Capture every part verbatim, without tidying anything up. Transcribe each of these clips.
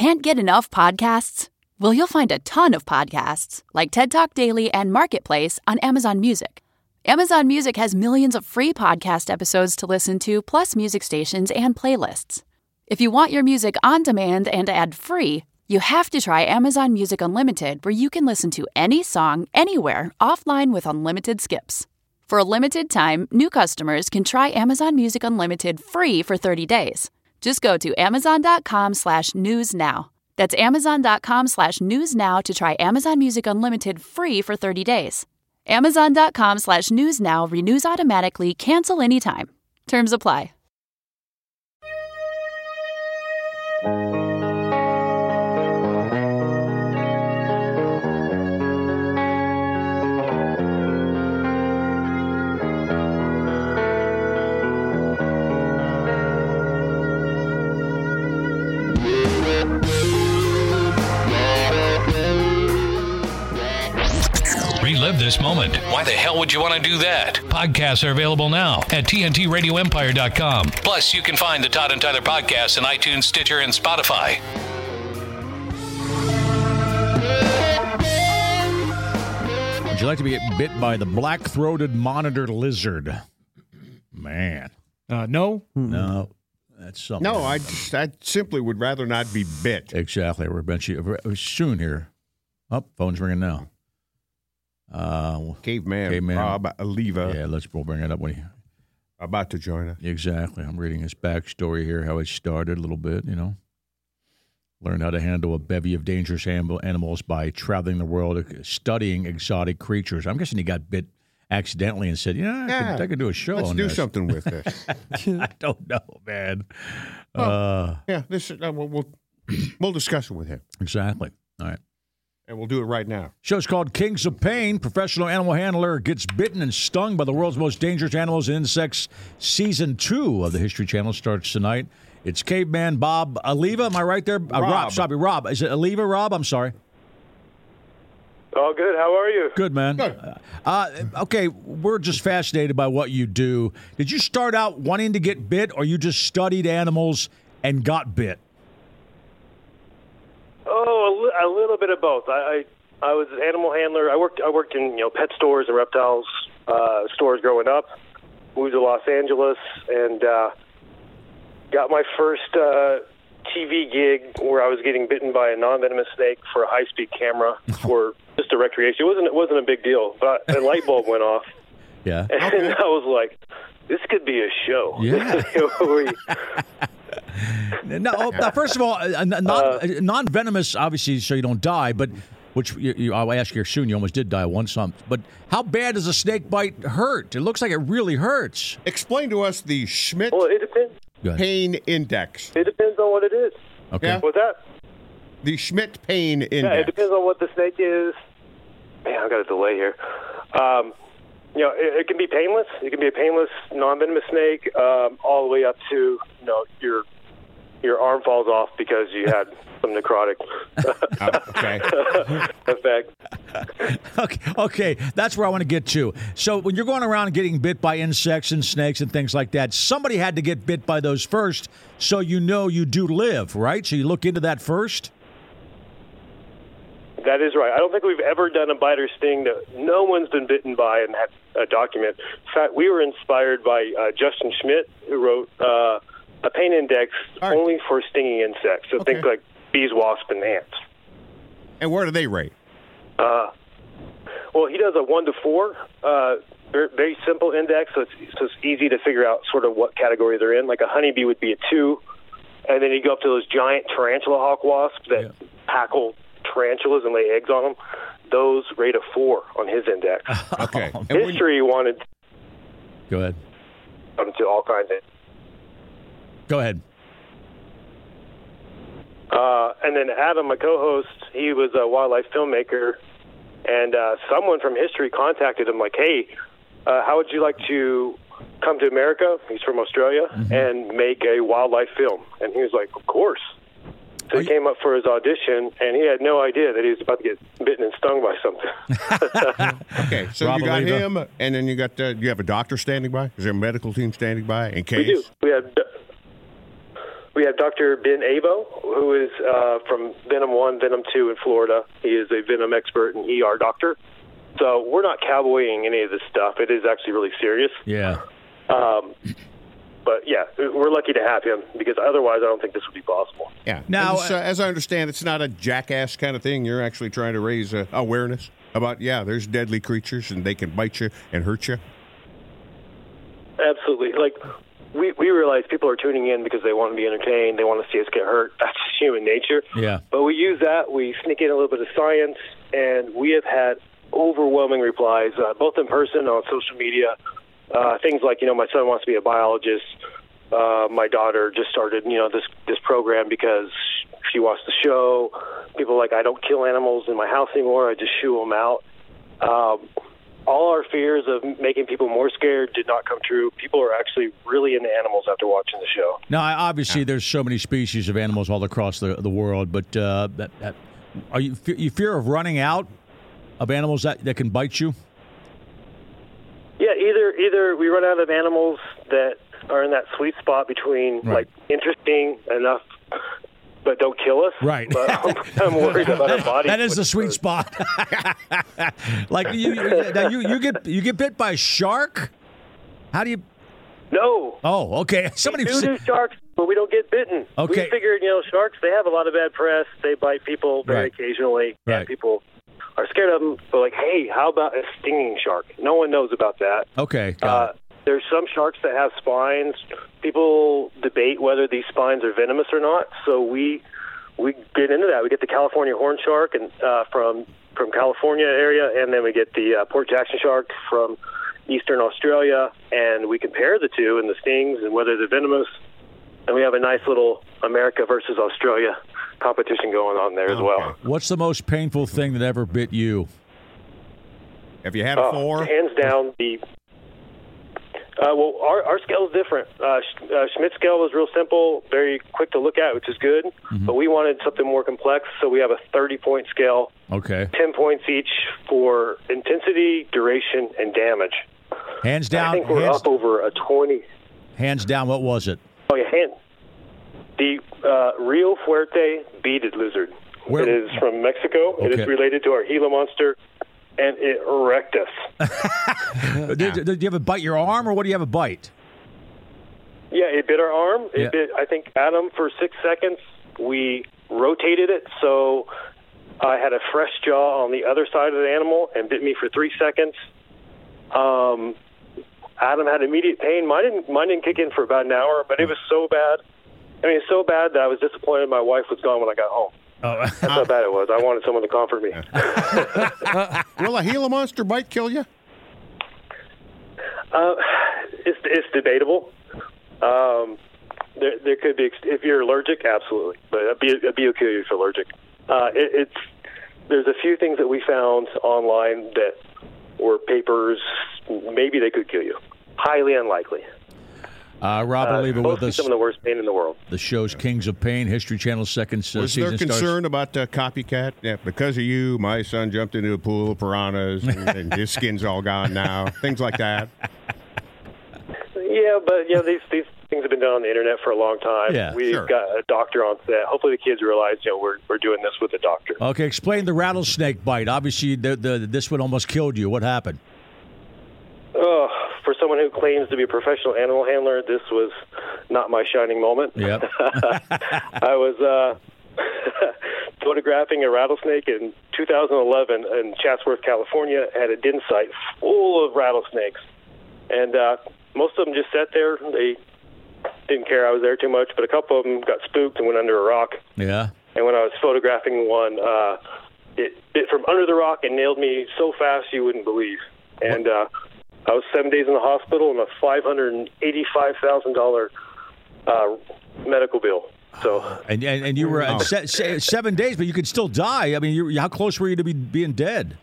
Can't get enough podcasts? Well, you'll find a ton of podcasts, like TED Talk Daily and Marketplace on Amazon Music. Amazon Music has millions of free podcast episodes to listen to, plus music stations and playlists. If you want your music on demand and ad-free, you have to try Amazon Music Unlimited, where you can listen to any song, anywhere, offline with unlimited skips. For a limited time, new customers can try Amazon Music Unlimited free for thirty days. Just go to amazon.com slash news now. That's amazon.com slash news now to try Amazon Music Unlimited free for thirty days. Amazon.com slash news now renews automatically, cancel anytime. Terms apply. Relive this moment. Why the hell would you want to do that? Podcasts are available now at T N T radio empire dot com. Plus, you can find the Todd and Tyler podcast on iTunes, Stitcher, and Spotify. Would you like to be bit by the black-throated monitor lizard? Man. Uh, no. No. That's something. No, I, just, I simply would rather not be bit. Exactly. We're eventually, soon here. Oh, phone's ringing now. Uh, Caveman, Caveman Rob Oliva. Yeah, let's we'll bring it up when he about to join us. Exactly. I'm reading his backstory here, how it started a little bit, you know. Learned how to handle a bevy of dangerous animals by traveling the world, studying exotic creatures. I'm guessing he got bit accidentally and said, yeah, I, yeah, could, I could do a show let's on do this. something with this. I don't know, man. Well, uh, yeah, this uh, we'll, we'll we'll discuss it with him. Exactly. All right. And we'll do it right now. Show's called Kings of Pain. Professional animal handler gets bitten and stung by the world's most dangerous animals and insects. Season two of the History Channel starts tonight. It's Caveman Bob Oliva. Am I right there? Uh, Rob. Rob. Sorry, Rob. Is it Oliva, Rob? I'm sorry. Oh, good. How are you? Good, man. Good. Uh, okay, we're just fascinated by what you do. Did you start out wanting to get bit, or you just studied animals and got bit? Oh, a, li- a little bit of both. I, I I was an animal handler. I worked I worked in you know pet stores and reptiles uh, stores growing up. Moved to Los Angeles and uh, got my first uh, T V gig where I was getting bitten by a non-venomous snake for a high-speed camera for just a recreation. It wasn't it wasn't a big deal, but a light bulb went off. Yeah. And Okay. I was like, this could be a show. Yeah. We- No, uh, first of all, uh, non, uh, non-venomous, obviously, so you don't die, but which you, you, I'll ask you soon. You almost did die once. Some, but how bad does a snake bite hurt? It looks like it really hurts. Explain to us the Schmidt well, it depends. Go ahead. Pain Index. It depends on what it is. Okay. Yeah. What's that? The Schmidt Pain Index. Yeah, it depends on what the snake is. Man, I've got a delay here. Um, you know, it, it can be painless. It can be a painless, non-venomous snake, um, all the way up to you know your your arm falls off because you had some necrotic Oh, okay. effect. Okay, okay, that's where I want to get to. So when you're going around getting bit by insects and snakes and things like that, somebody had to get bit by those first, so you know you do live, right? So you look into that first? That is right. I don't think we've ever done a bite or sting that no one's been bitten by and had a document. In fact, we were inspired by uh, Justin Schmidt, who wrote uh, a pain index All right. only for stinging insects. So Okay. think like bees, wasps, and ants. And where do they rate? Uh, well, he does a one to four, uh, very, very simple index, so it's, so it's easy to figure out sort of what category they're in. Like a honeybee would be a two, and then you go up to those giant tarantula hawk wasps that Yeah. tackle tarantulas and lay eggs on them. Those rate a four on his index. Okay. And when- History wanted Go ahead. them to all kinds of. Go ahead. Uh, and then Adam, my co-host, he was a wildlife filmmaker, and uh, someone from History contacted him like, hey, uh, how would you like to come to America? He's from Australia, Mm-hmm. and make a wildlife film. And he was like, of course. So Are he you- came up for his audition, and he had no idea that he was about to get bitten and stung by something. Okay, so Rob you got Oliva. him, and then you got uh, you have a doctor standing by. Is there a medical team standing by in we case? do. We had we have Doctor Ben Avo, who is uh, from Venom one, Venom two in Florida. He is a venom expert and E R doctor. So we're not cowboying any of this stuff. It is actually really serious. Yeah. Um, but, yeah, we're lucky to have him because otherwise I don't think this would be possible. Yeah. Now, Now, uh, as I understand, it's not a jackass kind of thing. You're actually trying to raise uh, awareness about, yeah, there's deadly creatures and they can bite you and hurt you. Absolutely. Like, we, we realize people are tuning in because they want to be entertained. They want to see us get hurt. That's just human nature. Yeah. But we use that. We sneak in a little bit of science, and we have had overwhelming replies, uh, both in person and on social media. Uh, things like, you know, my son wants to be a biologist. Uh, my daughter just started, you know, this this program because she watched the show. People are like, I don't kill animals in my house anymore. I just shoo them out. Um, all our fears of making people more scared did not come true. People are actually really into animals after watching the show. Now, obviously, there's so many species of animals all across the, the world, but uh, that, that, are you you fear of running out of animals that, that can bite you? Yeah, either either we run out of animals that are in that sweet spot between Right. like interesting enough, but don't kill us. Right. But I'm, I'm worried about our body. That is the sweet spot. Like you, you, now you, you get you get bit by a shark. How do you? No. Oh, okay. Somebody We do said- do sharks, but we don't get bitten. Okay. We figured, you know, sharks, they have a lot of bad press. They bite people very Right. occasionally. Right. And people are scared of them. But like, hey, how about a stinging shark? No one knows about that. Okay. got Uh, it. there's some sharks that have spines. People debate whether these spines are venomous or not. So we we get into that. We get the California horn shark and uh, from from California area, and then we get the uh, Port Jackson shark from Eastern Australia, and we compare the two and the stings and whether they're venomous. And we have a nice little America versus Australia competition going on there as well. What's the most painful thing that ever bit you? Have you had a Uh, four? hands down, the uh, well, our our scale is different. Uh, Sch- uh, Schmidt's scale was real simple, very quick to look at, which is good. Mm-hmm. But we wanted something more complex, so we have a thirty-point scale, Okay. ten points each for intensity, duration, and damage. Hands I down. think we're hands, up over a twenty. hands down. What was it? Oh yeah, hand. The uh, Rio Fuerte beaded lizard. Where- It is from Mexico. It Okay. is related to our Gila monster, and it wrecked us. Did, did you have a bite your arm, or what do you have a bite? Yeah, it bit our arm. It Yeah. bit, I think, Adam for six seconds. We rotated it, so I had a fresh jaw on the other side of the animal and bit me for three seconds. Um, Adam had immediate pain. Mine didn't, mine didn't kick in for about an hour, but it was so bad. I mean, it's so bad that I was disappointed my wife was gone when I got home. Oh, That's how bad it was. I wanted someone to comfort me. Will a Gila monster bite kill you? Uh, it's it's debatable. Um, there there could be if you're allergic, absolutely, but a bee a bee will kill you if you're allergic. Uh, it, it's there's a few things that we found online that were papers. Maybe they could kill you. Highly unlikely. uh, Rob Uh, Oliva supposed with to be us. some of the worst pain in the world. The show's Kings of Pain, History Channel second uh, Was season there starts- concern about uh, copycat? Yeah, because of you, my son jumped into a pool of piranhas, and, and his skin's all gone now. Things like that. Yeah, but you know these these things have been done on the internet for a long time. Yeah, We've sure. got a doctor on set. Hopefully, the kids realize you know we're we're doing this with a doctor. Okay, explain the rattlesnake bite. Obviously, the, the, this one almost killed you. What happened? Oh, for someone who claims to be a professional animal handler, this was not my shining moment. Yep. I was uh, photographing a rattlesnake in two thousand eleven in Chatsworth, California. Had a den site full of rattlesnakes, and uh, most of them just sat there. They didn't care I was there too much, but a couple of them got spooked and went under a rock. Yeah. And when I was photographing one, uh, it bit from under the rock and nailed me so fast you wouldn't believe. And uh, I was seven days in the hospital and a five hundred eighty-five thousand dollars uh, medical bill. So And and, and you were uh, se- se- seven days, but you could still die. I mean, you, how close were you to be being dead?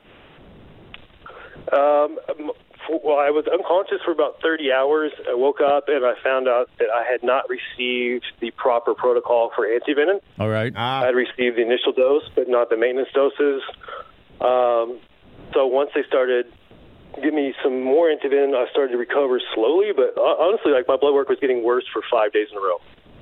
Um, for, well, I was unconscious for about thirty hours. I woke up and I found out that I had not received the proper protocol for antivenom. All right. Ah, I had received the initial dose, but not the maintenance doses. Um, so once they started giving me some more antivenom, I started to recover slowly. But uh, honestly, like my blood work was getting worse for five days in a row.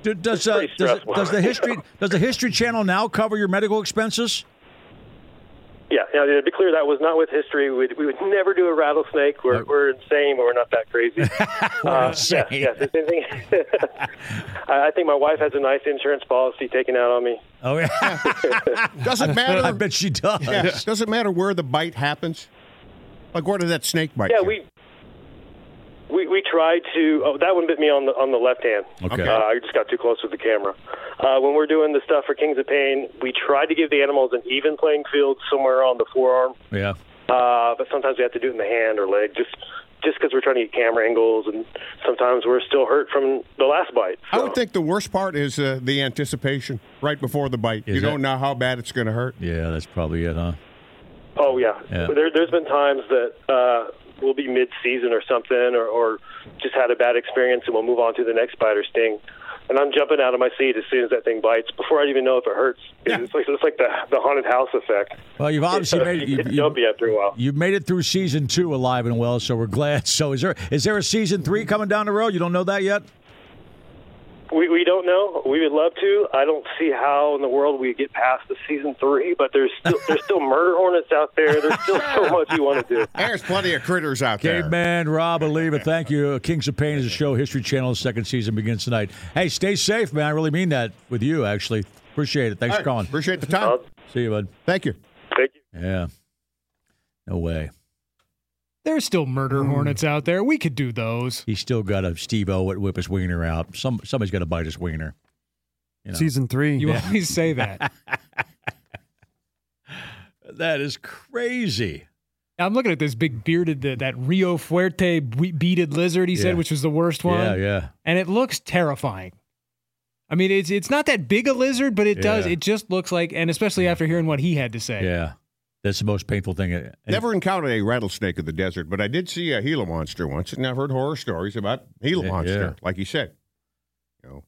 Do, does, It's uh, pretty does, it, stressful. does the history does the History Channel now cover your medical expenses? Yeah, now to be clear, that was not with history. We would, we would never do a rattlesnake. We're, Uh, we're insane, but we're not that crazy. uh, insane. Yes, yes. It's anything. I I think my wife has a nice insurance policy taken out on me. Oh yeah, Doesn't matter. I bet she does. Yeah, doesn't matter where the bite happens. Like, where did that snake bite? Yeah, you? we we we tried to. Oh, that one bit me on the on the left hand. Okay. Uh, I just got too close with the camera. Uh, when we're doing the stuff for Kings of Pain, we tried to give the animals an even playing field somewhere on the forearm. Yeah. Uh, but sometimes we have to do it in the hand or leg, just just because we're trying to get camera angles, and sometimes we're still hurt from the last bite. I So. would think the worst part is uh, the anticipation right before the bite. Is you that- don't know how bad it's going to hurt. Yeah, that's probably it, huh? Oh yeah, Yeah. There, there's been times that uh, we'll be mid-season or something, or, or just had a bad experience, and we'll move on to the next bite or sting. And I'm jumping out of my seat as soon as that thing bites, before I even know if it hurts. Yeah. It's like it's like the the haunted house effect. Well, you've obviously made it. You You've, get you've, jumpy after a while. you've made it through season two alive and well, so we're glad. So, is there is there a season three coming down the road? You don't know that yet? We we don't know. We would love to. I don't see how in the world we get past the season three, but there's still there's still murder hornets out there. There's still so much you want to do. There's plenty of critters out there. Caveman, Rob, Aliva, thank you. Kings of Pain is a show. History Channel's second season begins tonight. Hey, stay safe, man. I really mean that with you, actually. Appreciate it. Thanks All for calling. right, appreciate the time. Uh, See you, bud. Thank you. Thank you. Yeah. No way. There's still murder hornets out there. We could do those. He's still got a Steve-O at whip his wiener out. Some Somebody's got to bite his wiener. You know. Season three. You always say that. That is crazy. I'm looking at this big bearded, that, that Rio Fuerte be- beaded lizard he Yeah. said, which was the worst one. Yeah, yeah. And it looks terrifying. I mean, it's it's not that big a lizard, but it does. Yeah. It just looks like, and especially after hearing what he had to say. Yeah. That's the most painful thing. And Never encountered a rattlesnake in the desert, but I did see a Gila monster once, and I've heard horror stories about Gila Yeah, monster. yeah. Like you said, you know,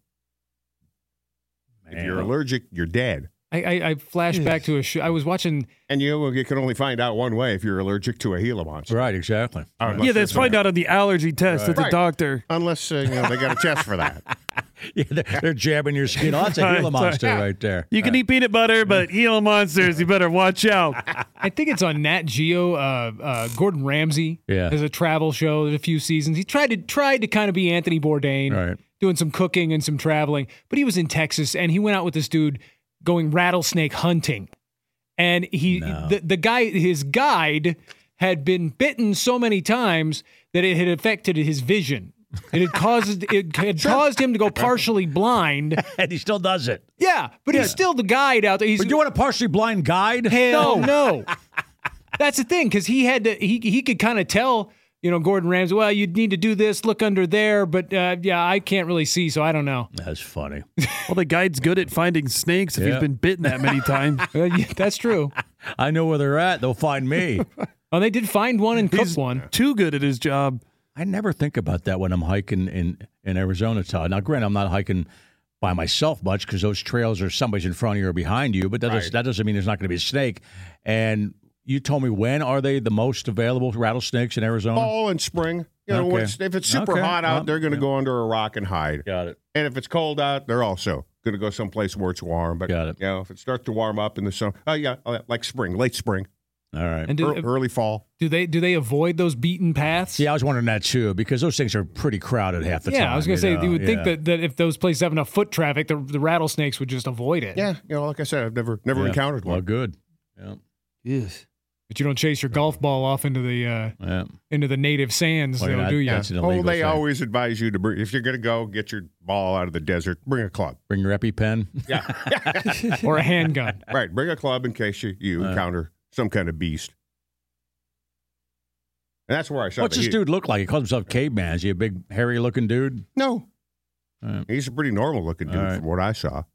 if Man. you're allergic, you're dead. I, I, I flashed back to a show. I was watching. And you know, you can only find out one way if you're allergic to a Gila monster. Right, exactly. Unless Yeah, there's that's find a- out on the allergy test at the Right. doctor. Unless uh, you know they got a test for that. Yeah, they're, they're jabbing your skin. Oh, that's a Gila Right, monster right. right there. You can eat peanut butter, but Gila monsters, you better watch out. I think it's on Nat Geo. Uh, uh, Gordon Ramsay Yeah. has a travel show. There's a few seasons. He tried to tried to kind of be Anthony Bourdain, Right. doing some cooking and some traveling. But he was in Texas, and he went out with this dude going rattlesnake hunting. And he, No. the, the guy, his guide had been bitten so many times that it had affected his vision. It had caused it had caused him to go partially blind. And he still does it. Yeah, but he's still the guide out there. He's But you want a partially blind guide? Hell no. That's the thing, because he had to. He he could kind of tell, you know, Gordon Ramsay. Well, you need to do this. Look under there. But uh, yeah, I can't really see, so I don't know. That's funny. Well, the guide's good at finding snakes if Yeah. he's been bitten that many times. Uh, yeah, that's true. I know where they're at. They'll find me. Oh, they did find one and cook He's one. too good at his job. I never think about that when I'm hiking in, in Arizona, Todd. Now, granted, I'm not hiking by myself much because those trails are somebody's in front of you or behind you, but that, does, Right. that doesn't mean there's not going to be a snake. And you told me, when are they the most available rattlesnakes in Arizona? Fall and spring. You know, Okay. when it's, if it's super Okay. hot out, Well, they're going to yeah. go under a rock and hide. Got it. And if it's cold out, they're also going to go someplace where it's warm. But Got it. you know, if it starts to warm up in the summer, oh yeah, oh, yeah, like spring, late spring, All right. And do, ear- early fall. do they do they avoid those beaten paths? See, I was wondering that too because those things are pretty crowded half the time. yeah, I was going to say, know? you would think Yeah. that, that if those places have enough foot traffic, the, the rattlesnakes would just avoid it. Yeah, you know, like I said, I've never never Yeah. encountered Well, one. good. Yeah. Yes. But you don't chase your golf ball off into the uh, Yeah. into the native sands, Well, though, you're not- do you? that's an Oh, illegal they thing. always advise you to bring, if you're going to go get your ball out of the desert, bring a club. Bring your EpiPen. Yeah, Or a handgun. right. Bring a club in case you, you Uh. encounter some kind of beast. And that's where I saw What's the this heat. dude look like? He calls himself Caveman. Is he a big, hairy-looking dude? No, Uh, he's a pretty normal looking dude All right. from what I saw.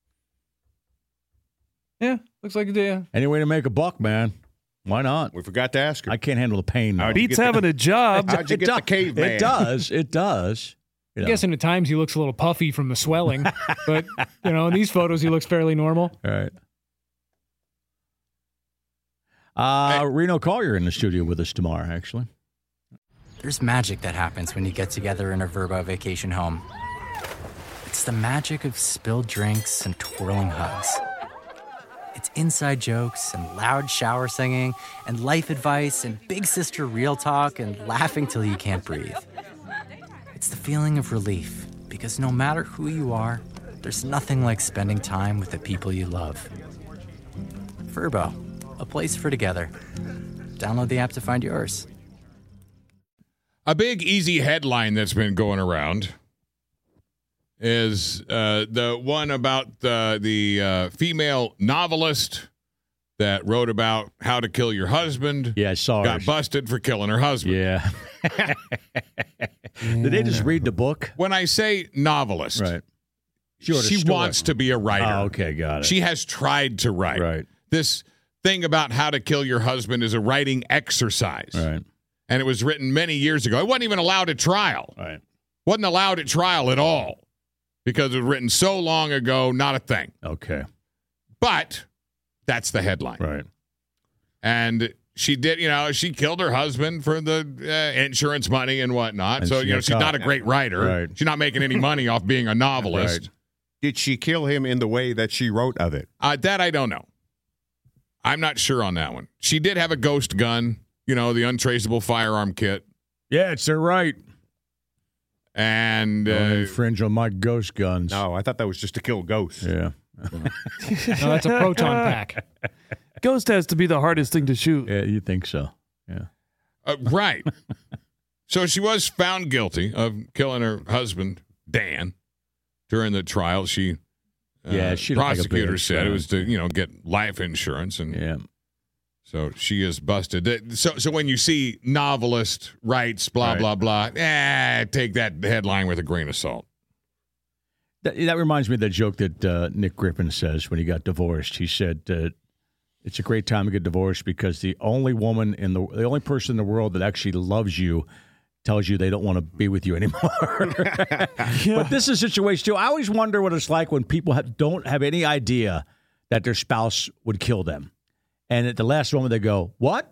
Yeah, looks like yeah. Any way to make a buck, man? Why not? We forgot to ask him. I can't handle the pain. How'd though. you Beats get the- having a job. How'd you It get does- the caveman? It does. It does. You I'm know. guessing at times he looks a little puffy from the swelling, but you know, in these photos he looks fairly normal. All right. Uh, Reno Collier in the studio with us tomorrow, actually. There's magic that happens when you get together in a Verbo vacation home. It's the magic of spilled drinks and twirling hugs. It's inside jokes and loud shower singing and life advice and big sister real talk and laughing till you can't breathe. It's the feeling of relief, because no matter who you are, there's nothing like spending time with the people you love. Vrbo, a place for together. Download the app to find yours. A big, easy headline that's been going around is uh, the one about the, the uh, female novelist that wrote about how to kill your husband. Yeah, I saw her. Got busted for killing her husband. Yeah. Did they just read the book? When I say novelist, right. she, she wants to be a writer. Oh, okay, got it. She has tried to write. Right. This thing about how to kill your husband is a writing exercise. Right. And it was written many years ago. It wasn't even allowed at trial. Right. Wasn't allowed at trial at all because it was written so long ago, not a thing. Okay. But that's the headline. Right. And she did, you know, she killed her husband for the uh, insurance money and whatnot. And so, she you know, got she's caught. not a great writer. Right. She's not making any money off being a novelist. Right. Did she kill him in the way that she wrote of it? Uh, that I don't know. I'm not sure on that one. She did have a ghost gun, you know, the untraceable firearm kit. Yeah, it's their right. And uh, Don't infringe on my ghost guns. No, I thought that was just to kill ghosts. Yeah. No, that's a proton pack. Ghost has to be the hardest thing to shoot. Yeah, you think so. Yeah. Uh, right. So she was found guilty of killing her husband, Dan, during the trial. She, uh, Yeah, she looked like a big prosecutor said it fan. was to, you know, get life insurance. And Yeah. so she is busted. So, so when you see novelist writes, blah, Right. blah, blah, eh, take that headline with a grain of salt. That, that reminds me of the joke that uh, Nick Griffin says when he got divorced. He said, uh, it's a great time to get divorced because the only woman in the, the only person in the world that actually loves you tells you they don't want to be with you anymore. But this is a situation, too. I always wonder what it's like when people have, don't have any idea that their spouse would kill them. And at the last moment, they go, what?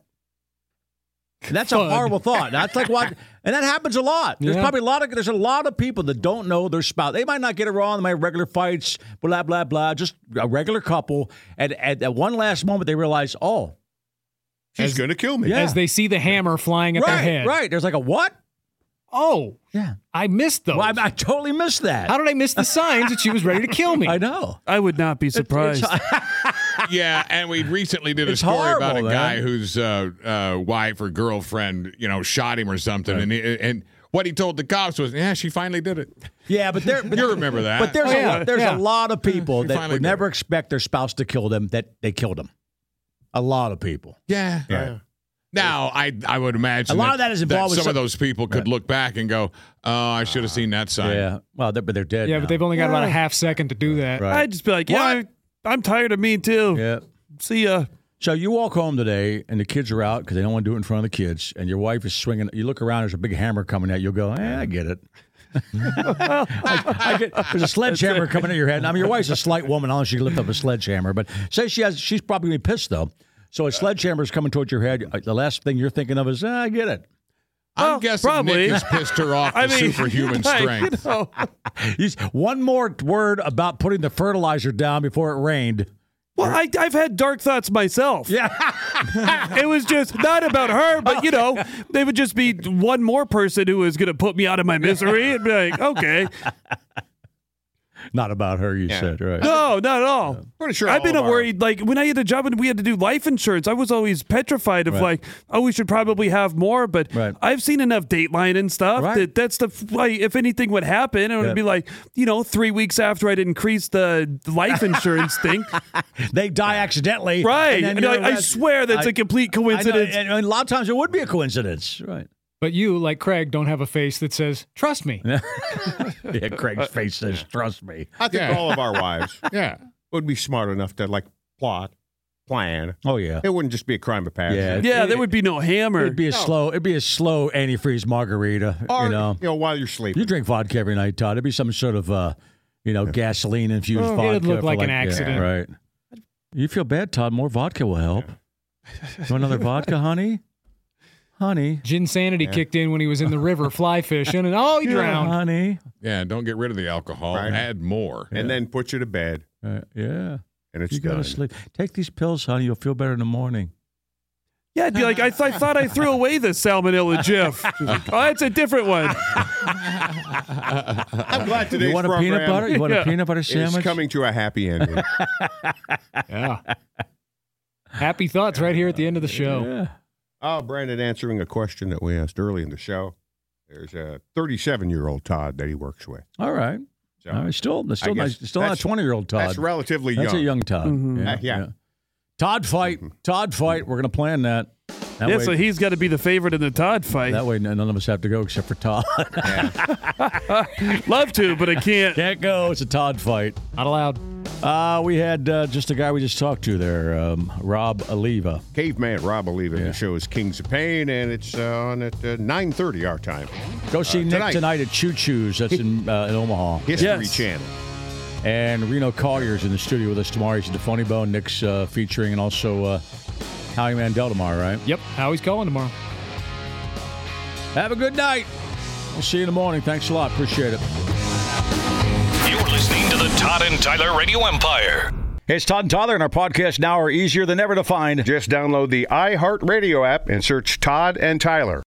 And that's Fun. a horrible thought. That's like what, and that happens a lot. There's Yeah. probably a lot of there's a lot of people that don't know their spouse. They might not get it wrong. They might have regular fights, blah blah blah. Just a regular couple, and at that one last moment, they realize, oh, She's going to kill me. Yeah. As they see the hammer flying at right, their head. right. There's like a what? Oh, Yeah. I missed those. Well, I, I totally missed that. How did I miss the signs that she was ready to kill me? I know. I would not be surprised. Yeah, and we recently did a It's story about a horrible, guy man. whose uh, uh, wife or girlfriend, you know, shot him or something, and he, and what he told the cops was, "Yeah, she finally did it." Yeah, but there. But, You remember that? But there's Oh, yeah, a, there's yeah. a lot of people She that finally would did never it. expect their spouse to kill them. That they killed them. A lot of people. Yeah. Yeah. Now, I I would imagine A lot of that is involved with some some- of those people could look back and go, "Oh, I should have seen that sign." Yeah. Well, they're, but they're dead. Yeah, now. but they've only got about a half second to do that. Right. I'd just be like, yeah, I, I'm tired of me too. Yeah. See ya. So you walk home today, and the kids are out because they don't want to do it in front of the kids, and your wife is swinging. You look around, there's a big hammer coming at you. You'll go, eh, I get it. I, I get, there's a sledgehammer coming at your head. I mean, your wife's a slight woman, unless she can lift up a sledgehammer. But say she has, she's probably gonna be pissed though. So a sledgehammer is coming towards your head. The last thing you're thinking of is, eh, I get it. I'm Well, guessing probably. Nick has pissed her off I to mean, superhuman like, strength. You know, He's, one more word about putting the fertilizer down before it rained. well, I, I've had dark thoughts myself. Yeah. It was just not about her, but you know, they would just be one more person who was going to put me out of my misery and be like, okay, Not about her, you said, right? no, not at all. Pretty sure I've all been of our- worried. Like when I had a job and we had to do life insurance, I was always petrified of Right. like, oh, we should probably have more. But Right. I've seen enough Dateline and stuff Right. that that's the like, if anything would happen, it would Yeah. be like, you know, three weeks after I'd increase the life insurance thing, They die accidentally. right? and then And you're I, I arrested. swear that's I- a complete I know, coincidence. and, and a lot of times it would be a coincidence, right? But you, like Craig, don't have a face that says, trust me. Yeah, Craig's face says, "Trust me." I think Yeah. all of our wives Yeah. would be smart enough to like plot, plan. Oh yeah, It wouldn't just be a crime of passion. yeah. yeah, there would be no hammer. It'd be a slow. It'd be a slow antifreeze margarita. Or, you know, while you're sleeping. you drink vodka every night, Todd. It'd be some sort of, uh, you know, gasoline infused Oh, vodka. it'd look for like an yeah, accident. right? You feel bad, Todd? More vodka will help. You want another vodka, honey? honey. Ginsanity Yeah. kicked in when he was in the river fly fishing, and oh, he Yeah, drowned. honey. Yeah, don't get rid of the alcohol. Right. Add more. And then put you to bed, Uh, yeah. and it's You got done. to sleep. Take these pills, honey. You'll feel better in the morning. Yeah, I'd be like, I, th- I thought I threw away the salmonella GIF. She's like, oh, it's a different one. I'm glad today's You want a program peanut butter? You want Yeah. a peanut butter is sandwich? coming to a happy ending. Yeah. Happy thoughts right here at the end of the show. Yeah. Oh, Brandon, answering a question that we asked early in the show. There's a thirty-seven-year-old Todd that he works with. All right. So, All right. Still, I still, guess nice, still not a that's- twenty-year-old Todd. That's relatively That's young. a young Todd. Mhm. Yeah, Uh, yeah. yeah. Todd fight. Todd fight. We're going to plan that. That Yeah, way, so he's got to be the favorite in the Todd fight. that way none of us have to go except for Todd. Love to, but I can't. Can't go. It's a Todd fight. Not allowed. Uh, we had uh, just a guy we just talked to there, um, Rob Oliva. Caveman Rob Oliva. Yeah. The show is Kings of Pain, and it's uh, on at uh, nine thirty our time. Go see Uh, Nick tonight. tonight. at Choo Choo's. That's in, uh, in Omaha. History Yes. Channel. And Reno Collier's in the studio with us tomorrow. He's at the Funny Bone. Nick's uh, featuring, and also uh, Howie Mandel tomorrow, right? Yep. Howie's calling tomorrow. Have a good night. We'll see you in the morning. Thanks a lot. Appreciate it. You're listening to the Todd and Tyler Radio Empire. Hey, it's Todd and Tyler, and our podcasts now are easier than ever to find. Just download the iHeartRadio app and search Todd and Tyler.